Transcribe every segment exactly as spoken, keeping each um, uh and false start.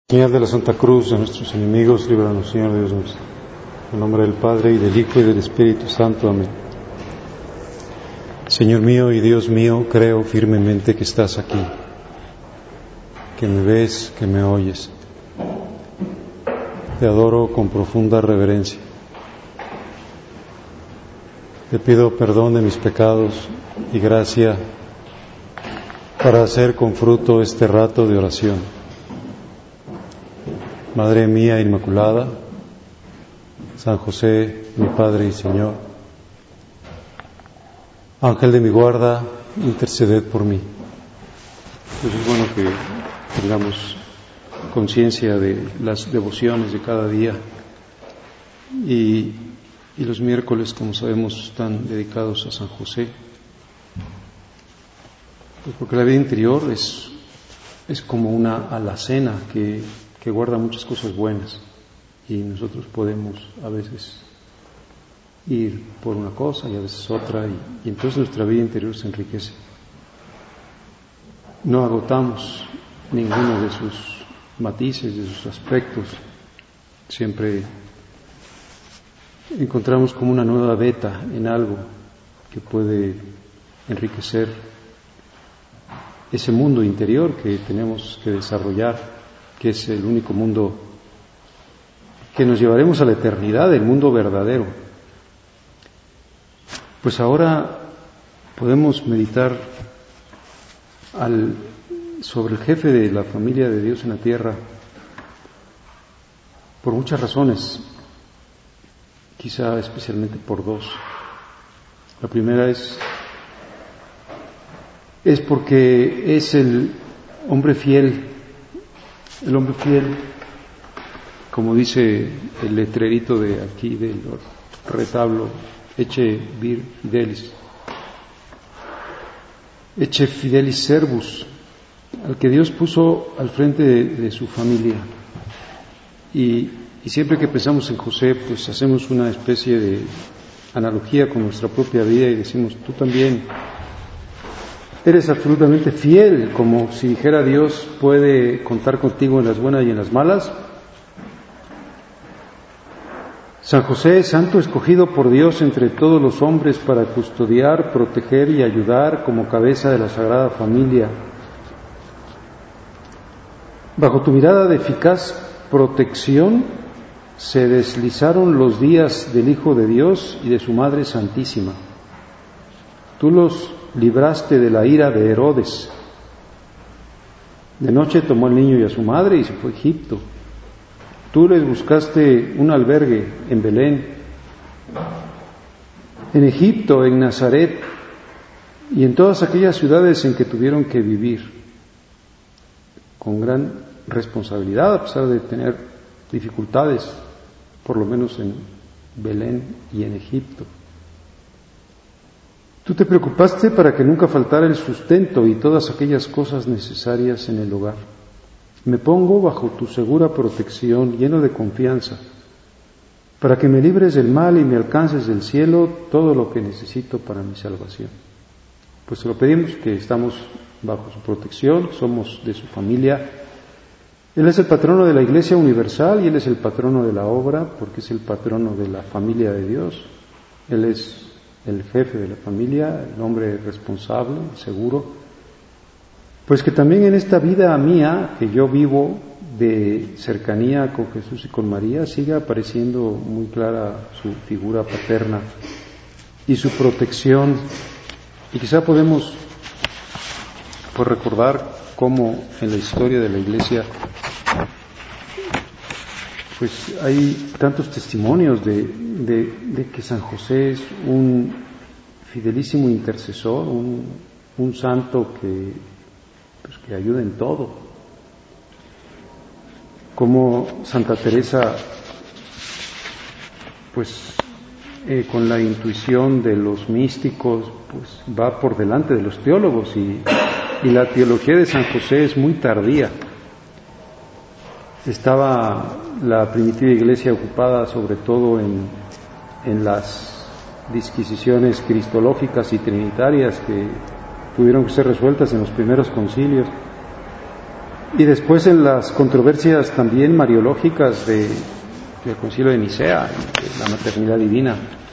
Señal de la Santa Cruz de nuestros enemigos, líbranos, Señor Dios nuestro. En nombre del Padre, y del Hijo, y del Espíritu Santo. Amén. Señor mío y Dios mío, creo firmemente que estás aquí, que me ves, que me oyes. Te adoro con profunda reverencia. Te pido perdón de mis pecados y gracia para hacer con fruto este rato de oración. Madre mía Inmaculada, San José, mi Padre y Señor, Ángel de mi guarda, interceded por mí. Pues es bueno que tengamos conciencia de las devociones de cada día y, y los miércoles, como sabemos, están dedicados a San José, pues porque la vida interior es, es como una alacena que que guarda muchas cosas buenas y nosotros podemos a veces ir por una cosa y a veces otra y, y entonces nuestra vida interior se enriquece. No agotamos ninguno de sus matices, de sus aspectos. Siempre encontramos como una nueva beta en algo que puede enriquecer ese mundo interior que tenemos que desarrollar, que es el único mundo que nos llevaremos a la eternidad, el mundo verdadero. Pues ahora podemos meditar al, sobre el jefe de la familia de Dios en la tierra por muchas razones, quizá especialmente por dos. La primera es, es porque es el hombre fiel. El hombre fiel, como dice el letrerito de aquí del retablo, Ecce vir fidelis, Ecce fidelis servus, al que Dios puso al frente de, de su familia. Y, y siempre que pensamos en José, pues hacemos una especie de analogía con nuestra propia vida y decimos, tú también eres absolutamente fiel, como si dijera Dios, puede contar contigo en las buenas y en las malas. San José, santo escogido por Dios entre todos los hombres para custodiar, proteger y ayudar como cabeza de la Sagrada Familia. Bajo tu mirada de eficaz protección se deslizaron los días del Hijo de Dios y de su Madre Santísima. Tú los libraste de la ira de Herodes. De noche tomó al niño y a su madre y se fue a Egipto. Tú les buscaste un albergue en Belén, en Egipto, en Nazaret y en todas aquellas ciudades en que tuvieron que vivir con gran responsabilidad, a pesar de tener dificultades, por lo menos en Belén y en Egipto. Tú te preocupaste para que nunca faltara el sustento y todas aquellas cosas necesarias en el hogar. Me pongo bajo tu segura protección, lleno de confianza, para que me libres del mal y me alcances del cielo todo lo que necesito para mi salvación. Pues se lo pedimos, que estamos bajo su protección, somos de su familia. Él es el patrono de la Iglesia Universal y Él es el patrono de la obra, porque es el patrono de la familia de Dios. Él es el jefe de la familia, el hombre responsable, seguro, pues que también en esta vida mía, que yo vivo de cercanía con Jesús y con María, siga apareciendo muy clara su figura paterna y su protección. Y quizá podemos pues recordar cómo en la historia de la Iglesia pues hay tantos testimonios de, de, de que San José es un fidelísimo intercesor, un, un santo que, pues, que ayuda en todo. Como Santa Teresa, pues eh, con la intuición de los místicos, pues va por delante de los teólogos y, y la teología de San José es muy tardía. Estaba la primitiva Iglesia ocupada sobre todo en, en las disquisiciones cristológicas y trinitarias que tuvieron que ser resueltas en los primeros concilios. Y después en las controversias también mariológicas de, del Concilio de Nicea, de la maternidad divina.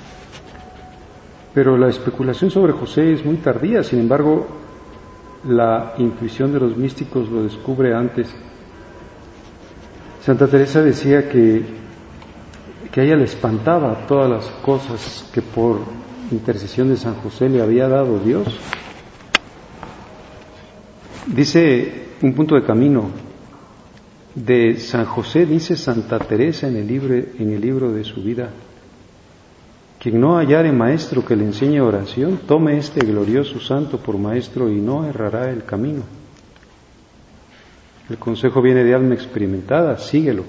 Pero la especulación sobre José es muy tardía, sin embargo, la intuición de los místicos lo descubre antes. Santa Teresa decía que, que a ella le espantaba todas las cosas que por intercesión de San José le había dado Dios. Dice un punto de camino de San José, dice Santa Teresa en el libro, en el libro de su vida: quien no hallare maestro que le enseñe oración, tome este glorioso santo por maestro y no errará el camino. El consejo viene de alma experimentada, síguelo.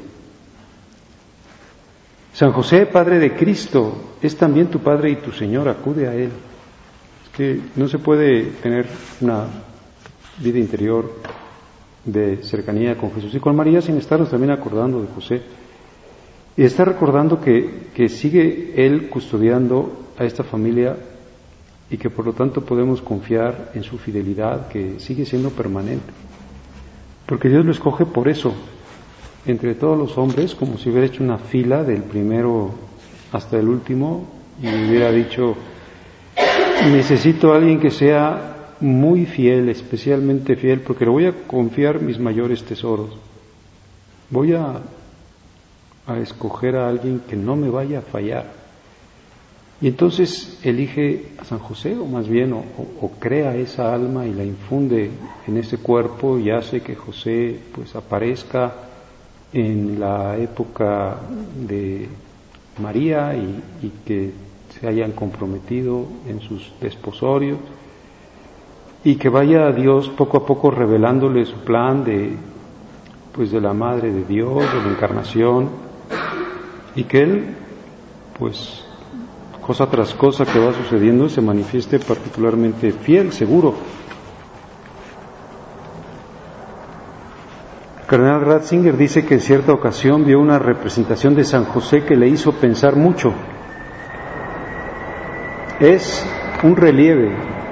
San José, Padre de Cristo, es también tu Padre y tu Señor, acude a Él. Es que no se puede tener una vida interior de cercanía con Jesús y con María sin estarnos también acordando de José. Y está recordando que, que sigue Él custodiando a esta familia y que por lo tanto podemos confiar en su fidelidad, que sigue siendo permanente. Porque Dios lo escoge por eso, entre todos los hombres, como si hubiera hecho una fila del primero hasta el último y hubiera dicho: necesito a alguien que sea muy fiel, especialmente fiel, porque le voy a confiar mis mayores tesoros. Voy a, a escoger a alguien que no me vaya a fallar. Y entonces elige a San José, o más bien, o, o, o crea esa alma y la infunde en ese cuerpo y hace que José pues aparezca en la época de María y, y que se hayan comprometido en sus desposorios y que vaya Dios poco a poco revelándole su plan de pues de la Madre de Dios, de la Encarnación, y que Él pues cosa tras cosa que va sucediendo se manifieste particularmente fiel, seguro. El cardenal Ratzinger dice que en cierta ocasión vio una representación de San José que le hizo pensar mucho. Es un relieve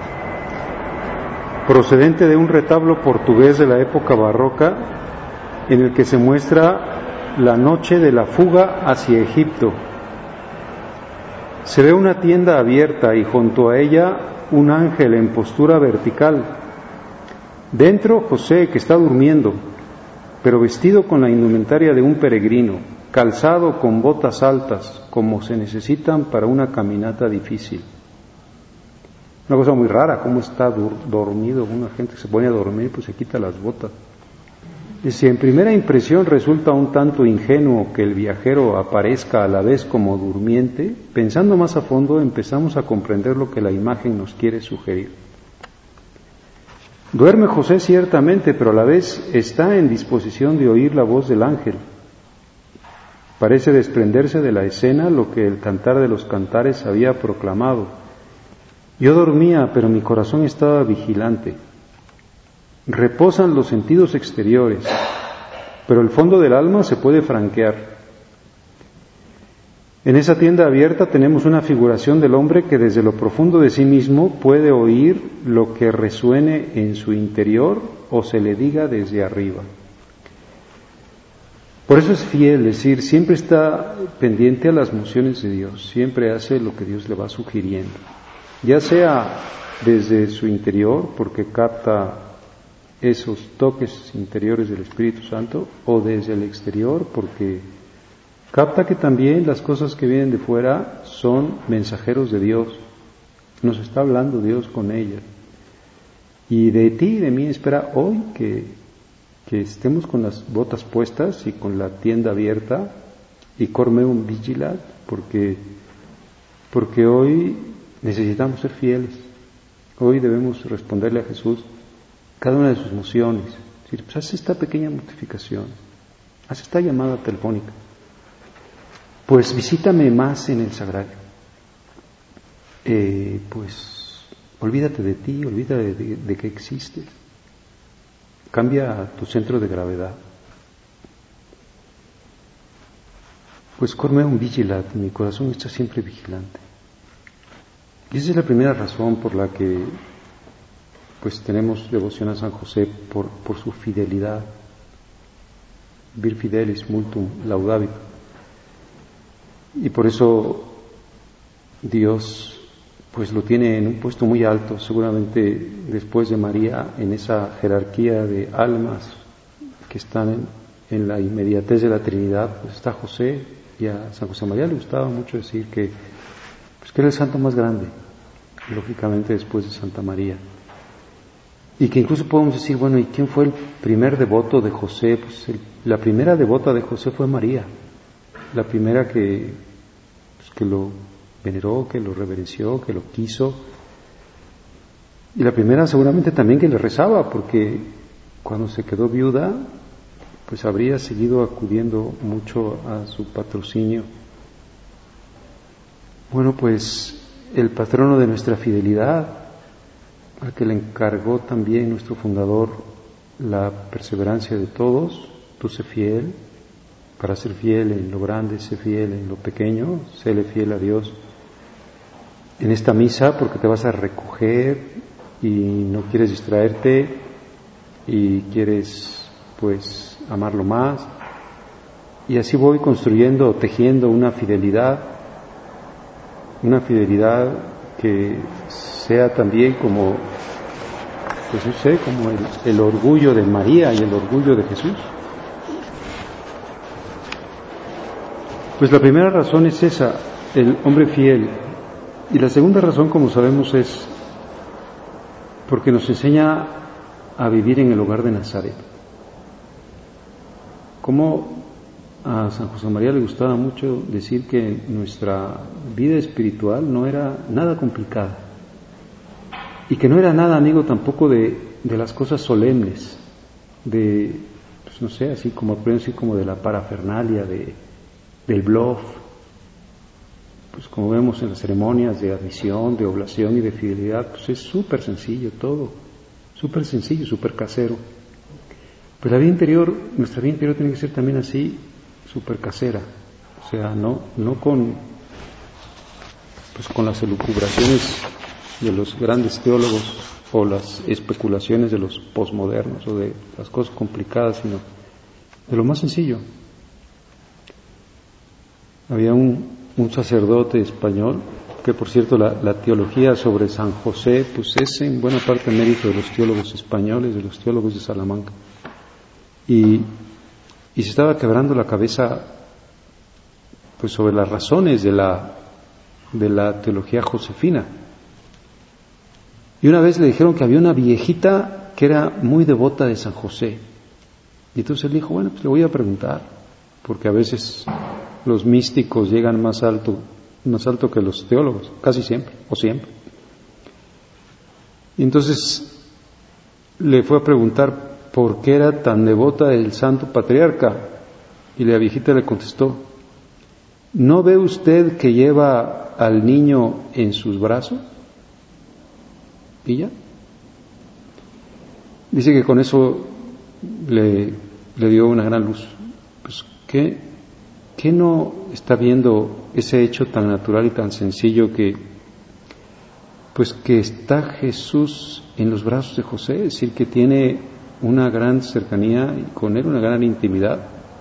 procedente de un retablo portugués de la época barroca en el que se muestra la noche de la fuga hacia Egipto. Se ve una tienda abierta y junto a ella un ángel en postura vertical. Dentro José, que está durmiendo, pero vestido con la indumentaria de un peregrino, calzado con botas altas, como se necesitan para una caminata difícil. Una cosa muy rara, cómo está dur- dormido. Una gente que se pone a dormir, pues se quita las botas. Y si en primera impresión resulta un tanto ingenuo que el viajero aparezca a la vez como durmiente, pensando más a fondo empezamos a comprender lo que la imagen nos quiere sugerir. Duerme José ciertamente, pero a la vez está en disposición de oír la voz del ángel. Parece desprenderse de la escena lo que el Cantar de los Cantares había proclamado: yo dormía, pero mi corazón estaba vigilante. Reposan los sentidos exteriores, pero el fondo del alma se puede franquear. En esa tienda abierta tenemos una figuración del hombre que desde lo profundo de sí mismo puede oír lo que resuene en su interior o se le diga desde arriba. Por eso es fiel, es decir, siempre está pendiente a las mociones de Dios, siempre hace lo que Dios le va sugiriendo, ya sea desde su interior, porque capta esos toques interiores del Espíritu Santo, o desde el exterior, porque capta que también las cosas que vienen de fuera son mensajeros de Dios, nos está hablando Dios con ellas. Y de ti y de mí espera hoy que, que estemos con las botas puestas y con la tienda abierta y cor meum vigilat, porque, porque hoy necesitamos ser fieles, hoy debemos responderle a Jesús cada una de sus mociones. Es decir, pues haz esta pequeña mortificación, haz esta llamada telefónica, pues visítame más en el sagrario, eh, pues olvídate de ti, olvídate de, de, de que existes, cambia tu centro de gravedad. Pues cor meum vigilat, mi corazón está siempre vigilante. Y esa es la primera razón por la que pues tenemos devoción a San José, por, por su fidelidad, vir fidelis multum laudabit. Y por eso Dios pues lo tiene en un puesto muy alto, seguramente después de María, en esa jerarquía de almas que están en, en la inmediatez de la Trinidad, pues está José, y a San José María le gustaba mucho decir que, pues que era el santo más grande, lógicamente después de Santa María. Y que incluso podemos decir, bueno, ¿y quién fue el primer devoto de José? Pues el, la primera devota de José fue María, la primera que, pues, que lo veneró, que lo reverenció, que lo quiso, y la primera seguramente también que le rezaba, porque cuando se quedó viuda, pues habría seguido acudiendo mucho a su patrocinio. Bueno, pues el patrono de nuestra fidelidad, al que le encargó también nuestro fundador la perseverancia de todos, tú sé fiel, para ser fiel en lo grande, sé fiel en lo pequeño, séle fiel a Dios. En esta misa, porque te vas a recoger y no quieres distraerte y quieres pues amarlo más, y así voy construyendo, tejiendo una fidelidad, una fidelidad que sea también como, pues no sé, como el, el orgullo de María y el orgullo de Jesús. Pues la primera razón es esa, el hombre fiel. Y la segunda razón, como sabemos, es porque nos enseña a vivir en el hogar de Nazaret. Como a San José María le gustaba mucho decir que nuestra vida espiritual no era nada complicada y que no era nada amigo tampoco de, de las cosas solemnes, de, pues no sé, así como pueden decir, como de la parafernalia, de, del bluff. Pues como vemos en las ceremonias de admisión, de oblación y de fidelidad, pues es súper sencillo todo, súper sencillo, súper casero. Pues la vida interior, nuestra vida interior tiene que ser también así, súper casera, o sea, no, no con, pues con las elucubraciones de los grandes teólogos o las especulaciones de los posmodernos o de las cosas complicadas, sino de lo más sencillo. Había un un sacerdote español, que por cierto la, la teología sobre San José pues es en buena parte mérito de los teólogos españoles, de los teólogos de Salamanca, y, y se estaba quebrando la cabeza pues sobre las razones de la, de la teología josefina. Y una vez le dijeron que había una viejita que era muy devota de San José, y entonces él dijo, bueno, pues le voy a preguntar, porque a veces los místicos llegan más alto, más alto que los teólogos, casi siempre, o siempre. Y entonces le fue a preguntar por qué era tan devota del santo patriarca, y la viejita le contestó, ¿no ve usted que lleva al niño en sus brazos? Y ya. Dice que con eso le, le dio una gran luz. Pues, ¿qué? ¿Qué no está viendo ese hecho tan natural y tan sencillo que, pues que está Jesús en los brazos de José, es decir, que tiene una gran cercanía y con él una gran intimidad?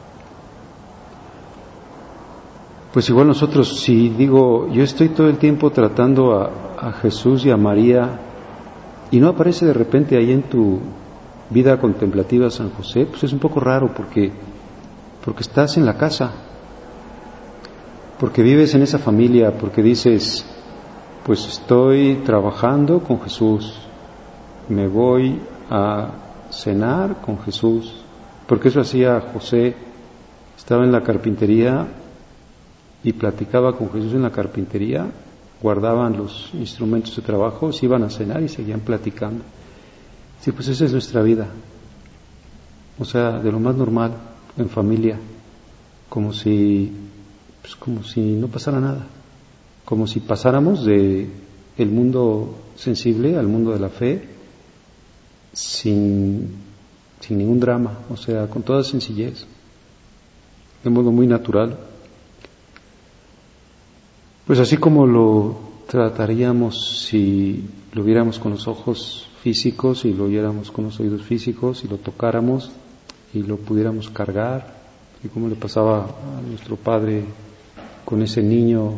Pues igual nosotros, si digo, yo estoy todo el tiempo tratando a, a Jesús y a María y no aparece de repente ahí en tu vida contemplativa San José, pues es un poco raro porque, porque estás en la casa, porque vives en esa familia, porque dices, pues estoy trabajando con Jesús, me voy a cenar con Jesús, porque eso hacía José, estaba en la carpintería y platicaba con Jesús en la carpintería, guardaban los instrumentos de trabajo, se iban a cenar y seguían platicando. Sí, pues esa es nuestra vida, o sea, de lo más normal, en familia, como si... pues como si no pasara nada, como si pasáramos de el mundo sensible al mundo de la fe sin, sin ningún drama, o sea, con toda sencillez, de modo muy natural. Pues así como lo trataríamos si lo viéramos con los ojos físicos y lo oyéramos con los oídos físicos y lo tocáramos y lo pudiéramos cargar y como le pasaba a nuestro padre con ese niño,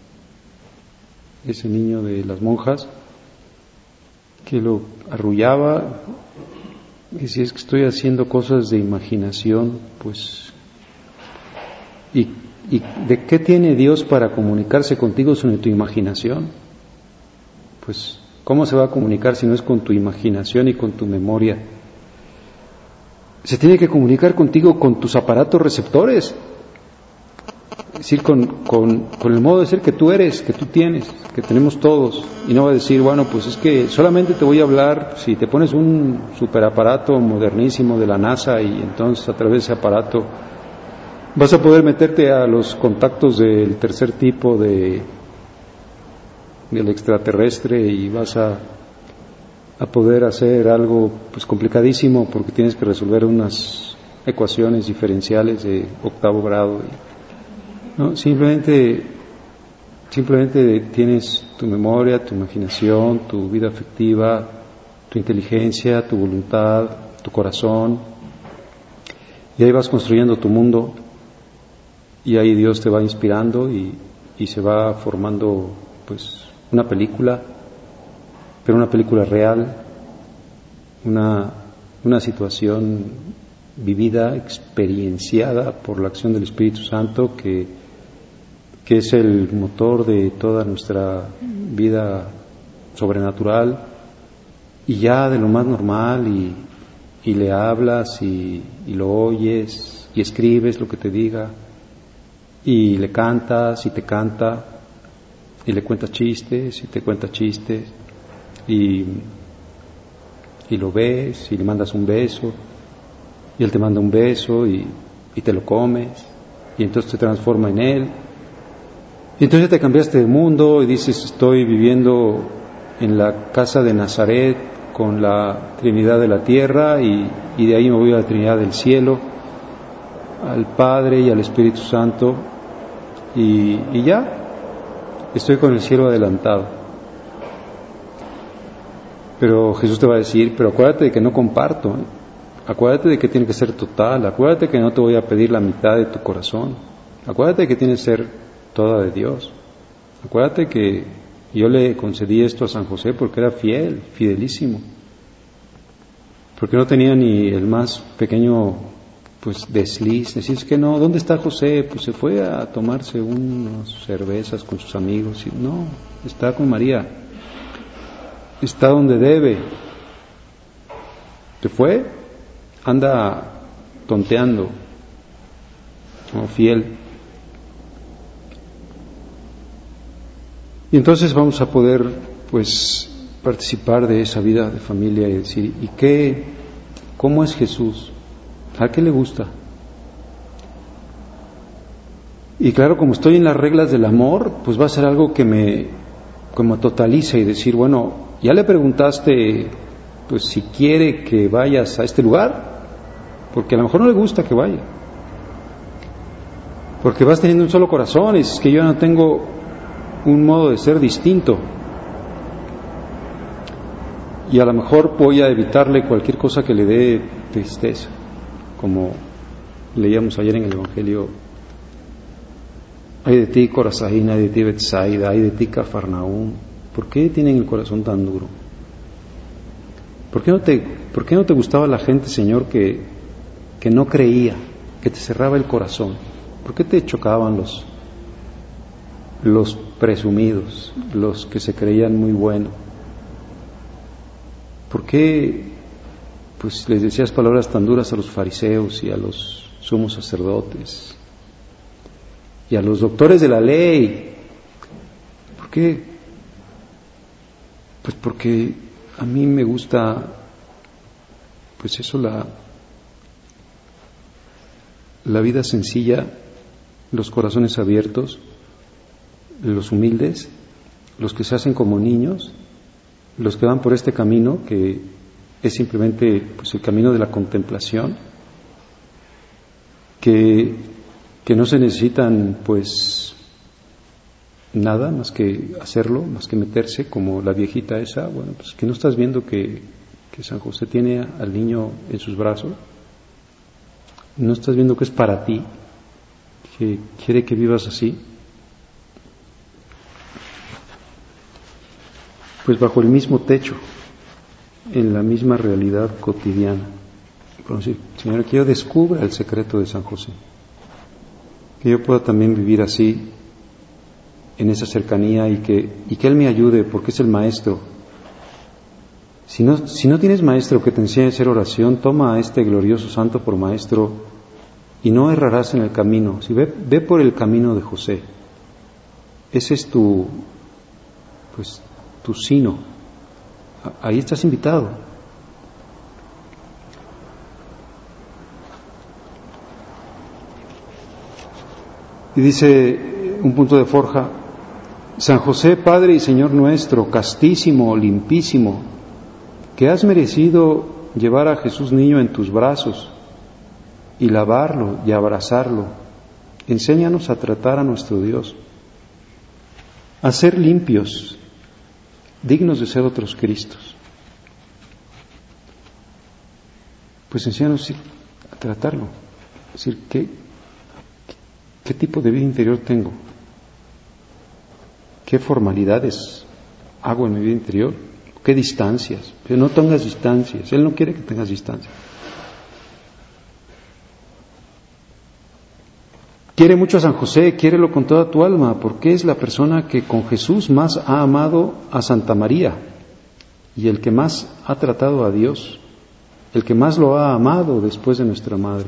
ese niño de las monjas, que lo arrullaba, y si es que estoy haciendo cosas de imaginación, pues, ¿y, y de qué tiene Dios para comunicarse contigo sobre tu imaginación? Pues, ¿cómo se va a comunicar si no es con tu imaginación y con tu memoria? Se tiene que comunicar contigo con tus aparatos receptores, es decir, con, con, con el modo de ser que tú eres, que tú tienes, que tenemos todos, y no va a decir, bueno, pues es que solamente te voy a hablar si te pones un superaparato modernísimo de la NASA y entonces a través de ese aparato vas a poder meterte a los contactos del tercer tipo de del extraterrestre y vas a a poder hacer algo pues complicadísimo porque tienes que resolver unas ecuaciones diferenciales de octavo grado. No, simplemente simplemente tienes tu memoria, tu imaginación, tu vida afectiva, tu inteligencia, tu voluntad, tu corazón, y ahí vas construyendo tu mundo, y ahí Dios te va inspirando y, y se va formando pues una película, pero una película real, una, una situación vivida, experienciada por la acción del Espíritu Santo, que, que es el motor de toda nuestra vida sobrenatural, y ya de lo más normal, y, y le hablas y, y lo oyes y escribes lo que te diga, y le cantas y te canta, y le cuentas chistes y te cuenta chistes, y, y lo ves y le mandas un beso y él te manda un beso y, y te lo comes y entonces te transforma en él, y entonces ya te cambiaste de mundo y dices, estoy viviendo en la casa de Nazaret con la Trinidad de la tierra, y, y de ahí me voy a la Trinidad del cielo, al Padre y al Espíritu Santo, y, y ya estoy con el cielo adelantado. Pero Jesús te va a decir, pero acuérdate de que no comparto, ¿eh? Acuérdate de que tiene que ser total, acuérdate que no te voy a pedir la mitad de tu corazón, acuérdate de que tiene que ser toda de Dios, acuérdate que yo le concedí esto a San José porque era fiel, fidelísimo, porque no tenía ni el más pequeño pues desliz, decís que no, ¿dónde está José? Pues se fue a tomarse unas cervezas con sus amigos, y no, está con María, está donde debe. ¿Se fue? Anda tonteando, no, fiel. Y entonces vamos a poder pues participar de esa vida de familia y decir, ¿y qué? ¿Cómo es Jesús? ¿A qué le gusta? Y claro, como estoy en las reglas del amor, pues va a ser algo que me como totaliza y decir, bueno, ya le preguntaste pues si quiere que vayas a este lugar, porque a lo mejor no le gusta que vaya, porque vas teniendo un solo corazón y dices que yo no tengo un modo de ser distinto, y a lo mejor voy a evitarle cualquier cosa que le dé tristeza, como leíamos ayer en el Evangelio, ay de ti Corazín, ay de ti Betsaida, ay de ti Cafarnaúm. ¿Por qué tienen el corazón tan duro? ¿Por qué no te, por qué no te gustaba la gente, Señor, que, que no creía, que te cerraba el corazón? ¿Por qué te chocaban los, los presumidos, los que se creían muy buenos? ¿Por qué pues les decías palabras tan duras a los fariseos y a los sumos sacerdotes y a los doctores de la ley? ¿Por qué? Pues porque a mí me gusta, pues eso, la, la vida sencilla, los corazones abiertos, los humildes, los que se hacen como niños, los que van por este camino que es simplemente pues el camino de la contemplación, que, que no se necesitan pues nada más que hacerlo, más que meterse como la viejita esa. Bueno, pues que no estás viendo que, que San José tiene al niño en sus brazos, ¿No estás viendo que es para ti? Que quiere que vivas así. Pues bajo el mismo techo, en la misma realidad cotidiana. Señor, que yo descubra el secreto de San José. Que yo pueda también vivir así, en esa cercanía, y que, y que Él me ayude, porque es el maestro. Si no, si no tienes maestro que te enseñe a hacer oración, toma a este glorioso santo por maestro y no errarás en el camino. Si ve, ve por el camino de José. Ese es tu, pues, tu sino. Ahí estás invitado. Y dice un punto de Forja: San José, Padre y Señor nuestro, castísimo, limpísimo, que has merecido llevar a Jesús niño en tus brazos y lavarlo y abrazarlo, enséñanos a tratar a nuestro Dios, a ser limpios, dignos de ser otros Cristos. Pues enséñanos a tratarlo, es decir, ¿qué, qué tipo de vida interior tengo? ¿Qué formalidades hago en mi vida interior? ¿Qué distancias? Pero no tengas distancias. Él no quiere que tengas distancias. Quiere mucho a San José, quiérelo con toda tu alma, porque es la persona que con Jesús más ha amado a Santa María y el que más ha tratado a Dios, el que más lo ha amado después de nuestra Madre.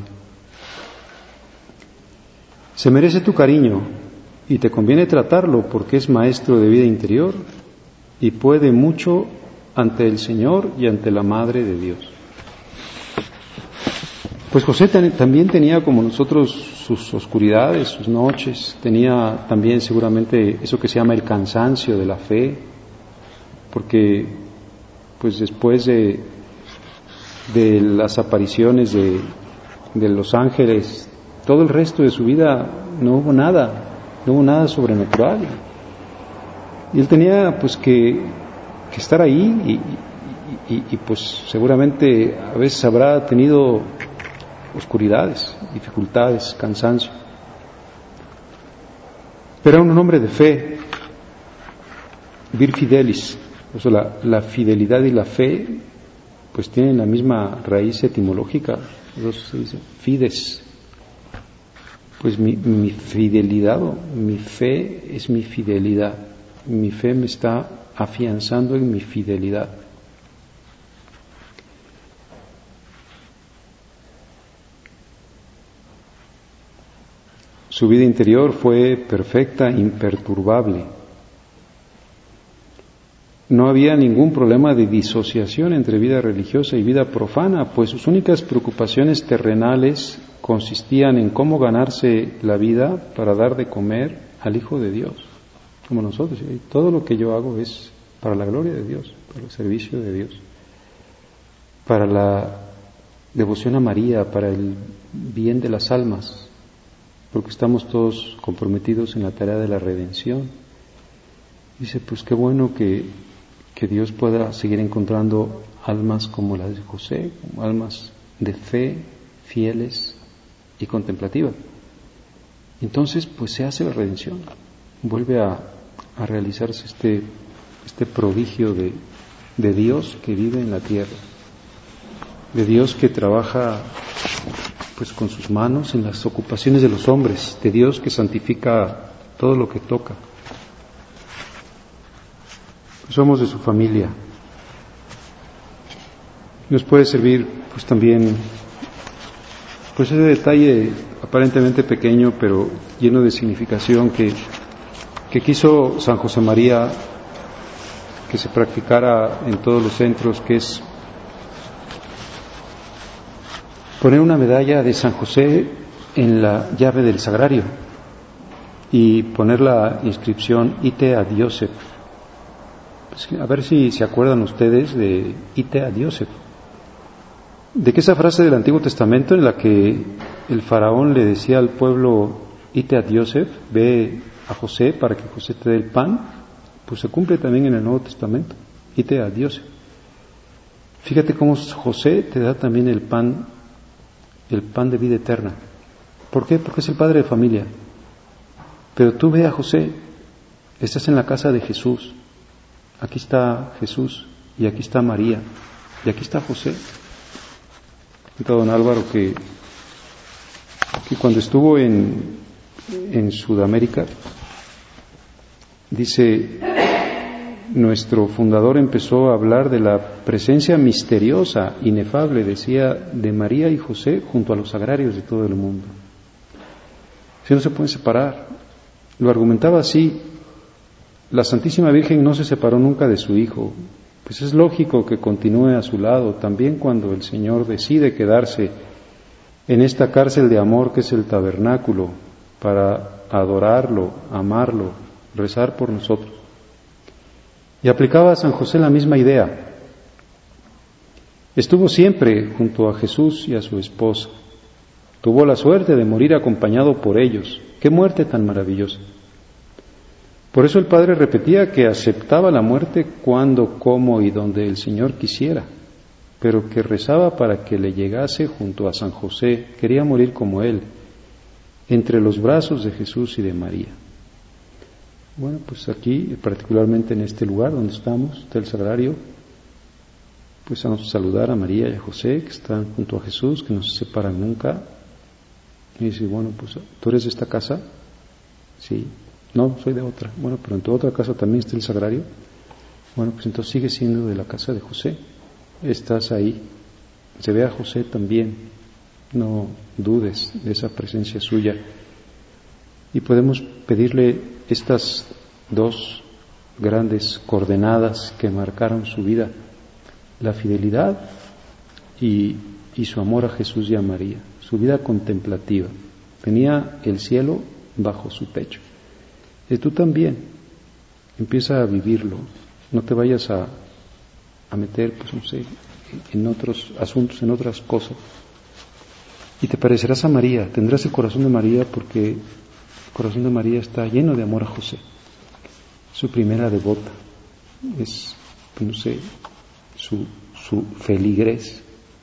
Se merece tu cariño y te conviene tratarlo porque es maestro de vida interior y puede mucho ante el Señor y ante la Madre de Dios. Pues José también tenía, como nosotros, sus oscuridades, sus noches, tenía también seguramente eso que se llama el cansancio de la fe, porque pues después de, de las apariciones de, de los ángeles, todo el resto de su vida no hubo nada, no hubo nada sobrenatural. Y él tenía pues que, que estar ahí y, y, y pues seguramente a veces habrá tenido oscuridades, dificultades, cansancio. Pero era un hombre de fe, vir fidelis, o sea, la, la fidelidad y la fe pues tienen la misma raíz etimológica, entonces se dice fides. Pues mi, mi fidelidad, mi fe es mi fidelidad, mi fe me está afianzando en mi fidelidad. Su vida interior fue perfecta, imperturbable. No había ningún problema de disociación entre vida religiosa y vida profana, pues sus únicas preocupaciones terrenales consistían en cómo ganarse la vida para dar de comer al Hijo de Dios, como nosotros. Y todo lo que yo hago es para la gloria de Dios, para el servicio de Dios, para la devoción a María, para el bien de las almas, porque estamos todos comprometidos en la tarea de la redención. Dice, pues qué bueno que, que Dios pueda seguir encontrando almas como las de José, como almas de fe, fieles y contemplativas. Entonces, pues se hace la redención, vuelve a, a realizarse este, este prodigio de, de Dios que vive en la tierra, de Dios que trabaja pues con sus manos en las ocupaciones de los hombres, de Dios que santifica todo lo que toca. Pues somos de su familia. Nos puede servir pues también pues ese detalle aparentemente pequeño pero lleno de significación que, que quiso San José María que se practicara en todos los centros, que es poner una medalla de San José en la llave del sagrario y poner la inscripción Ite ad Iosef. Pues a ver si se acuerdan ustedes de Ite ad Iosef, de que esa frase del Antiguo Testamento en la que el faraón le decía al pueblo Ite ad Iosef, ve a José para que José te dé el pan, pues se cumple también en el Nuevo Testamento, Ite ad Iosef. Fíjate cómo José te da también el pan el pan de vida eterna. ¿Por qué? Porque es el padre de familia. Pero tú ve a José, estás en la casa de Jesús. Aquí está Jesús y aquí está María y aquí está José. Cuenta don Álvaro que, que cuando estuvo en, en Sudamérica, dice, nuestro fundador empezó a hablar de la presencia misteriosa, inefable, decía, de María y José junto a los agrarios de todo el mundo. Si no se pueden separar. Lo argumentaba así: la Santísima Virgen no se separó nunca de su Hijo, pues es lógico que continúe a su lado, también cuando el Señor decide quedarse en esta cárcel de amor que es el tabernáculo, para adorarlo, amarlo, rezar por nosotros. Y aplicaba a San José la misma idea. Estuvo siempre junto a Jesús y a su esposa. Tuvo la suerte de morir acompañado por ellos. ¡Qué muerte tan maravillosa! Por eso el Padre repetía que aceptaba la muerte cuando, como y donde el Señor quisiera, pero que rezaba para que le llegase junto a San José. Quería morir como él, entre los brazos de Jesús y de María. Bueno, pues aquí, particularmente en este lugar donde estamos, del Sagrario, pues vamos a saludar a María y a José, que están junto a Jesús, que no se separan nunca. Y dice, bueno, pues, ¿tú eres de esta casa? Sí. No, soy de otra. Bueno, pero en tu otra casa también está el Sagrario. Bueno, pues entonces sigue siendo de la casa de José. Estás ahí. Se ve a José también. No dudes de esa presencia suya. Y podemos pedirle estas dos grandes coordenadas que marcaron su vida: la fidelidad y, y su amor a Jesús y a María, su vida contemplativa. Tenía el cielo bajo su pecho. Y tú también empieza a vivirlo. No te vayas a, a meter, pues no sé, en otros asuntos, en otras cosas. Y te parecerás a María, tendrás el corazón de María, porque el corazón de María está lleno de amor a José. Su primera devota es, no sé, su, su feligres.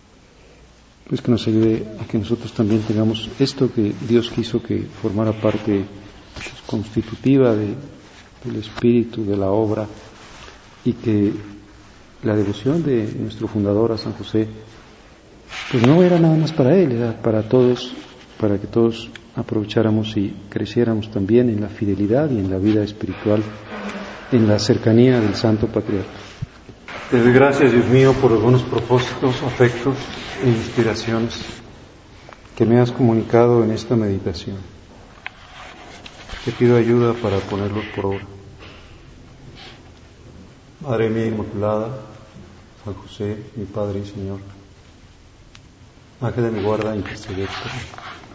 Pues que nos ayude a que nosotros también tengamos esto que Dios quiso que formara parte constitutiva de, del espíritu, de la obra, y que la devoción de nuestro fundador a San José pues no era nada más para él, era para todos, para que todos aprovecháramos y creciéramos también en la fidelidad y en la vida espiritual, en la cercanía del Santo Patriarca. Te doy gracias, Dios mío, por los buenos propósitos, afectos e inspiraciones que me has comunicado en esta meditación. Te pido ayuda para ponerlos por obra. Madre mía Inmaculada, San José, mi Padre y Señor, Ángel de mi guarda, interceded por mí.